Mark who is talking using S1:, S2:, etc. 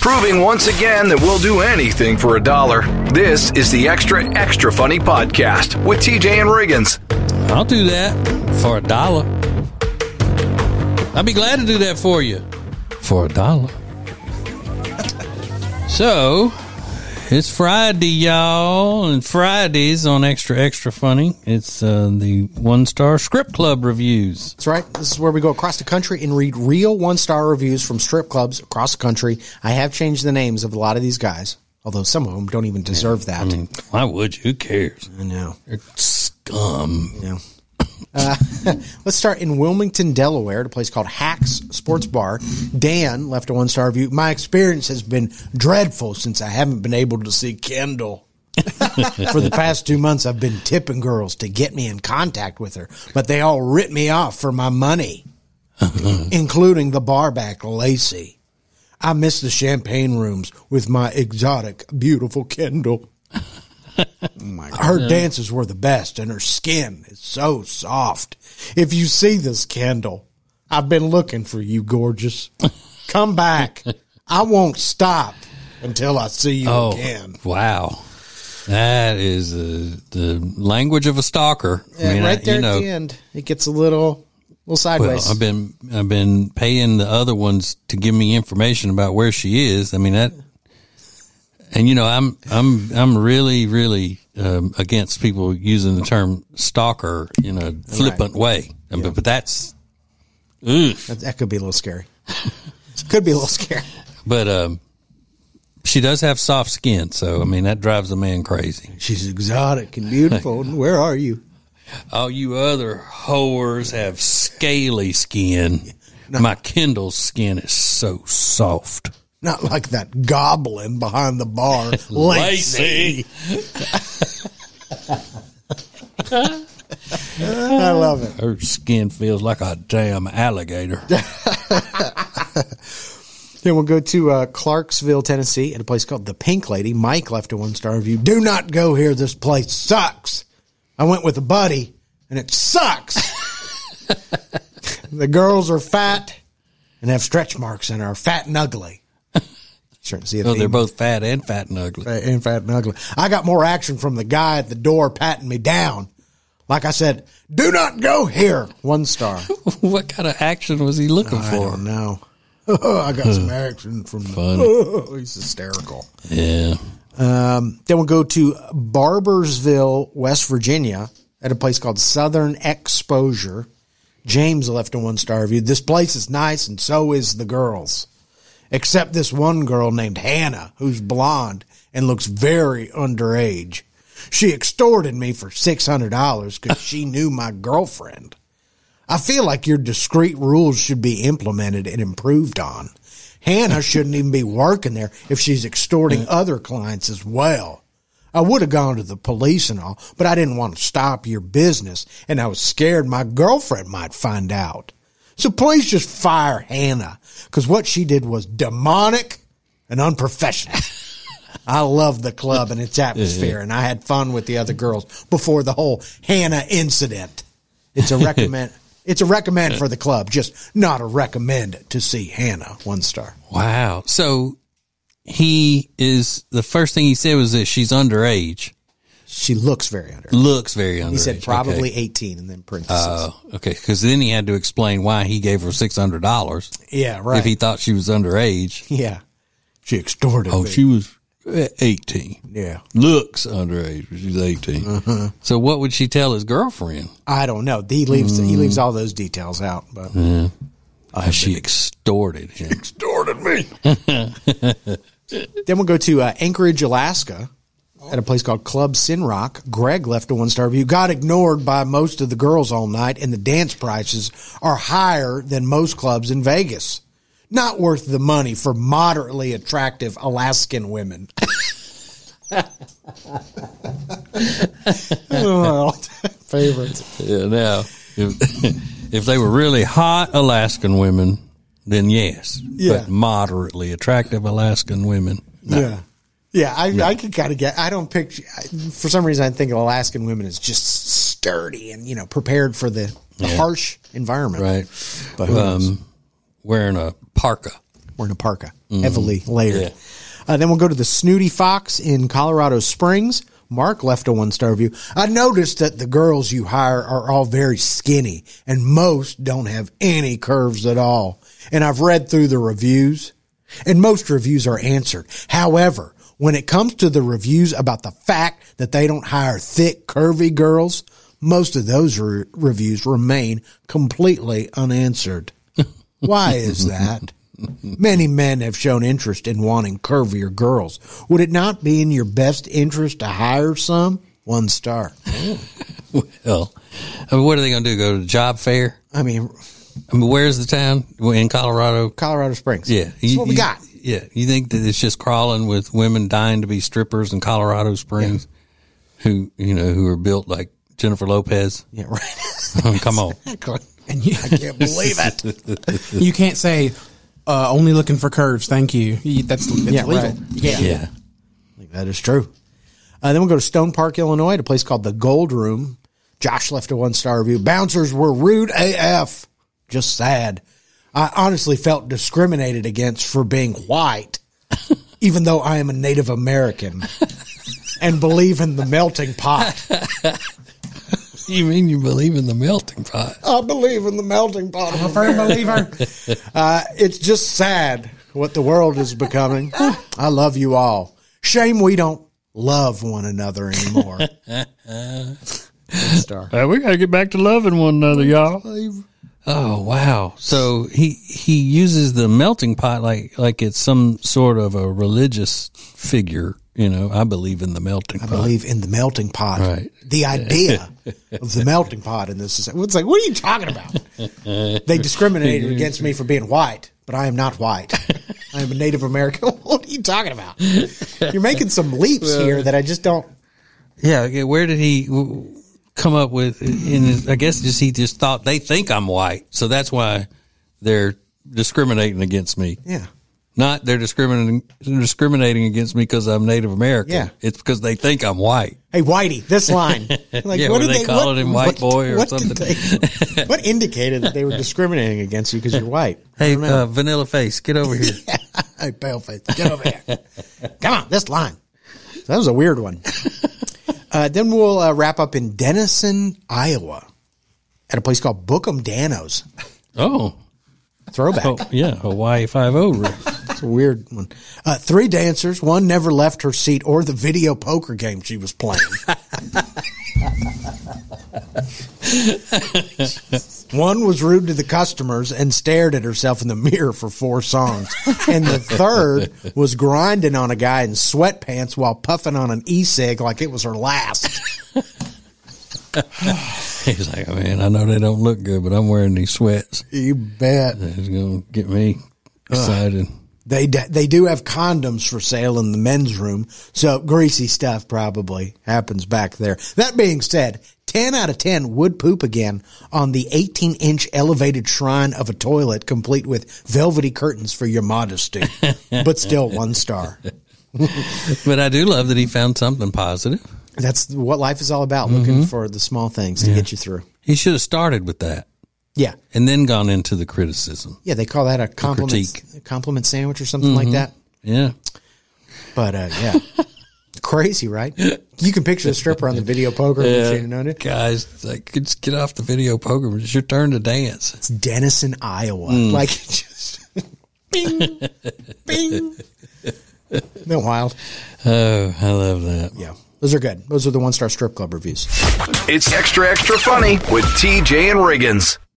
S1: Proving once again that we'll do anything for $1. This is the Extra Funny Podcast with TJ and Riggins.
S2: I'll do that for $1. I'll be glad to do that for you for $1. So, it's Friday, y'all, and Fridays on Extra Funny. It's the one-star Script Club reviews.
S3: That's right. This is where we go across the country and read real one-star reviews from strip clubs across the country. I have changed the names of a lot of these guys, although some of them don't even deserve that.
S2: I mean, why would you? Who cares?
S3: I know.
S2: They're scum.
S3: You know. Let's start in Wilmington, Delaware, at a place called Hacks Sports Bar. Dan left a one-star review. My experience has been dreadful since I haven't been able to see Kendall. For the past 2 months, I've been tipping girls to get me in contact with her, but they all ripped me off for my money, including the barback Lacey. I miss the champagne rooms with my exotic, beautiful Kendall. Oh my God. Her dances were the best, and her skin is so soft. If you see this, Kendall, I've been looking for you, gorgeous. Come back. I won't stop until I see you again.
S2: Wow. That is the language of a stalker.
S3: Yeah, I mean, right there at the end, it gets a little sideways.
S2: Well, I've been paying the other ones to give me information about where she is. I mean that. And I'm really against people using the term stalker in a flippant way. Yeah. But that's
S3: that could be a little scary. Could be a little scary.
S2: But she does have soft skin, so I mean that drives a man crazy.
S3: She's exotic and beautiful. Where are you?
S2: All you other whores have scaly skin. No. My Kendall's skin is so soft.
S3: Not like that goblin behind the bar, Lacey. I love it.
S2: Her skin feels like a damn alligator.
S3: Then we'll go to Clarksville, Tennessee, at a place called the Pink Lady. Mike left a one-star review. Do not go here. This place sucks. I went with a buddy, and it sucks. The girls are fat and have stretch marks and are fat and ugly. Sure, see
S2: they're both fat and ugly.
S3: And fat and ugly. I got more action from the guy at the door patting me down. Like I said, do not go here. 1 star.
S2: What kind of action was he looking for?
S3: I don't know. I got some action from he's hysterical.
S2: Yeah.
S3: Then we'll go to Barbersville, West Virginia, at a place called Southern Exposure. James left a 1-star review. This place is nice, and so is the girls. Except this one girl named Hannah, who's blonde and looks very underage. She extorted me for $600 because she knew my girlfriend. I feel like your discreet rules should be implemented and improved on. Hannah shouldn't even be working there if she's extorting other clients as well. I would have gone to the police and all, but I didn't want to stop your business, and I was scared my girlfriend might find out. So please just fire Hannah, because what she did was demonic and unprofessional. I love the club and its atmosphere, and I had fun with the other girls before the whole Hannah incident. It's a recommend. It's a recommend for the club, just not a recommend to see Hannah. 1 star.
S2: Wow. So the first thing he said was that she's underage.
S3: She looks very underage.
S2: Looks very underage.
S3: He said probably 18 and then parentheses.
S2: Oh, okay. Because then he had to explain why he gave her $600.
S3: Yeah, right.
S2: If he thought she was underage.
S3: Yeah. She extorted me.
S2: Oh, she was 18.
S3: Yeah.
S2: Looks underage, but she's 18. Uh-huh. So what would she tell his girlfriend?
S3: I don't know. He leaves all those details out. But
S2: she extorted him.
S3: She extorted me. Then we'll go to Anchorage, Alaska, at a place called Club Sinrock. Greg left a 1-star review. Got ignored by most of the girls all night, and the dance prices are higher than most clubs in Vegas. Not worth the money for moderately attractive Alaskan women. Favorites.
S2: Yeah, now, if they were really hot Alaskan women, then yes.
S3: Yeah.
S2: But moderately attractive Alaskan women, no.
S3: Yeah. Yeah, I could kind of get, I don't picture, for some reason I think of Alaskan women as just sturdy and, prepared for the harsh environment.
S2: Right.
S3: But
S2: wearing a parka.
S3: wearing a parka, heavily layered.
S2: Yeah.
S3: Then we'll go to the Snooty Fox in Colorado Springs. Mark left a 1-star review. I noticed that the girls you hire are all very skinny, and most don't have any curves at all. And I've read through the reviews, and most reviews are answered. However, when it comes to the reviews about the fact that they don't hire thick, curvy girls, most of those reviews remain completely unanswered. Why is that? Many men have shown interest in wanting curvier girls. Would it not be in your best interest to hire some? 1 star.
S2: Well, I mean, what are they going to do? Go to the job fair?
S3: I mean,
S2: where's the town? In Colorado?
S3: Colorado Springs.
S2: Yeah.
S3: That's what we got.
S2: Yeah. You think that it's just crawling with women dying to be strippers in Colorado Springs who are built like Jennifer Lopez?
S3: Yeah, right.
S2: Come on.
S3: And I can't believe it.
S4: You can't say, only looking for curves. Thank you. That's illegal.
S3: Right.
S2: Yeah.
S3: I think that is true. Then we'll go to Stone Park, Illinois, at a place called the Gold Room. Josh left a 1-star review. Bouncers were rude AF. Just sad. I honestly felt discriminated against for being white, even though I am a Native American and believe in the melting pot.
S2: You mean you believe in the melting pot?
S3: I believe in the melting pot.
S4: I'm a firm believer.
S3: It's just sad what the world is becoming. I love you all. Shame we don't love one another anymore. Star.
S2: We got to get back to loving one another, y'all. Oh, wow. So he uses the melting pot like it's some sort of a religious figure. I believe in the melting pot.
S3: I believe in the melting pot.
S2: Right.
S3: The idea of the melting pot in this. It's like, what are you talking about? They discriminated against me for being white, but I am not white. I am a Native American. What are you talking about? You're making some leaps here that I just don't.
S2: Yeah. Where did he come up with? I guess he just thought they think I'm white, so that's why they're discriminating against me.
S3: Yeah.
S2: Not they're discriminating against me because I'm Native American.
S3: Yeah.
S2: It's because they think I'm white.
S3: Hey, Whitey, this line. Like,
S2: Yeah,
S3: what
S2: were
S3: did
S2: they calling him white boy or
S3: what
S2: something?
S3: What indicated that they were discriminating against you because you're white?
S2: Hey, Vanilla Face, get over here.
S3: Hey, Paleface, get over here. Come on, this line. So that was a weird one. Then we'll wrap up in Denison, Iowa, at a place called Bookham Danos.
S2: Oh.
S3: Throwback.
S2: Oh, yeah, Hawaii 5-0.
S3: It's a weird one. 3 dancers. One never left her seat or the video poker game she was playing. One was rude to the customers and stared at herself in the mirror for 4 songs. And the third was grinding on a guy in sweatpants while puffing on an e-cig like it was her last.
S2: He's like, man, I know they don't look good, but I'm wearing these sweats.
S3: You bet.
S2: It's going to get me excited.
S3: They do have condoms for sale in the men's room, so greasy stuff probably happens back there. That being said, 10 out of 10 would poop again on the 18-inch elevated shrine of a toilet complete with velvety curtains for your modesty, but still 1 star.
S2: But I do love that he found something positive.
S3: That's what life is all about, looking for the small things to get you through.
S2: He should have started with that.
S3: Yeah.
S2: And then gone into the criticism.
S3: Yeah, they call that a compliment sandwich or something like that.
S2: Yeah.
S3: But, yeah. Crazy, right? You can picture the stripper on the video poker machine, don't you?
S2: Guys, it's like, just get off the video poker. It's your turn to dance.
S3: It's Denison, Iowa. Like, just bing, bing. Isn't that wild?
S2: Oh, I love that.
S3: Yeah. Those are good. Those are the 1-star strip club reviews.
S1: It's extra funny with TJ and Riggins.